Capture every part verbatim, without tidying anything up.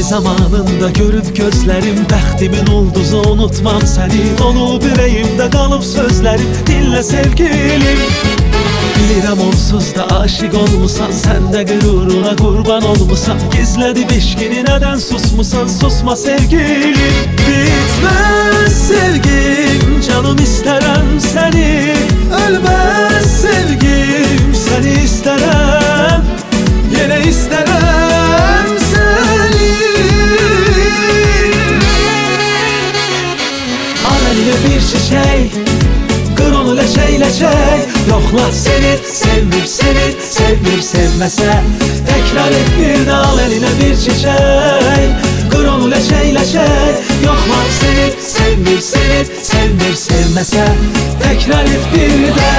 zamanında görüp gözlerim, bəxtimin ulduzu unutmam səni. Olub ürəyimdə qalıb sözlərim, dinlə sevgilim. Bilirəm onsuz da aşık olmusan, sən də qüruruna qurban olmusan. Gizlədib eşqini nədən susmusan, susma sevgilim. Bitməz sevgim, canım istərəm səni. Ölməz sevgim, səni istərəm, yenə istərəm səni. Al əlinə bir çiçək, qır onu ləçək-ləçək. Yoxla sevir, sevmir, sevir, sevmir, sevməsə. Təkrar et bir də, al əlinə bir çiçək, qır onu ləçək-ləçək. Yoxla sevir, sevmir, sevir, sevmir, sevməsə. Təkrar et bir də.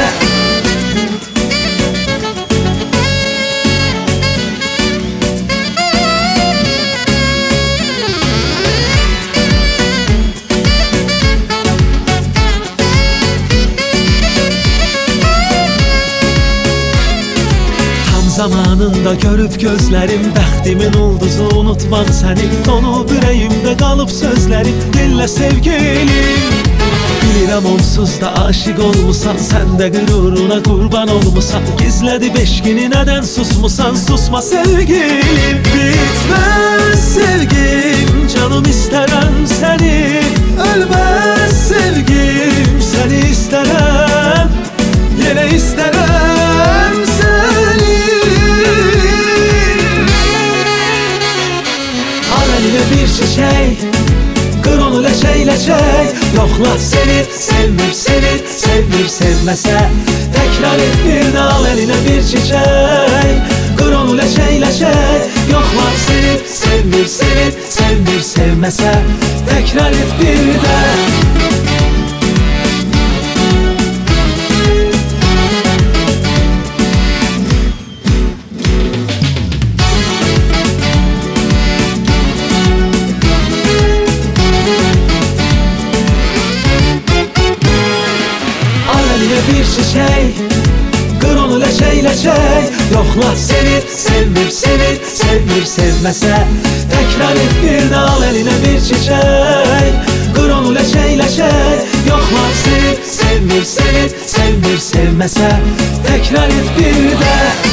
Zamanında görüp gözlerim, bəxtimin ulduzu unutmam səni. Donub ürəyimdə qalıb sözlərim, dinlə sevgilim. Bilirəm onsuz da aşık olmusan, sən də qüruruna qurban olmusan. Gizlədib eşqini nədən susmusan, susma sevgilim. Bitməz sevgim, canım istərəm səni. Ölməz sevgim, səni istərəm, yenə istərəm səni. Əlinə bir çiçək, qır onu ləçək-ləçək. Yoxla sevir, sevmir, sevir, sevmir, sevməsə. Təkrar et bir də, al əlinə bir çiçək, qır onu ləçək-ləçək. Yoxla sevir, sevmir, sevir, sevmir, sevməsə. Təkrar et bir də. Bir çiçək, qır onu ləçək-ləçək. Yoxla sevir, sevmir, sevir, sevmir, sevməsə. Təkrar et bir də, al əlinə bir çiçək, qır onu ləçək-ləçək. Yoxla sevir, sevmir, sevir, sevmir, sevməsə. Təkrar et bir də.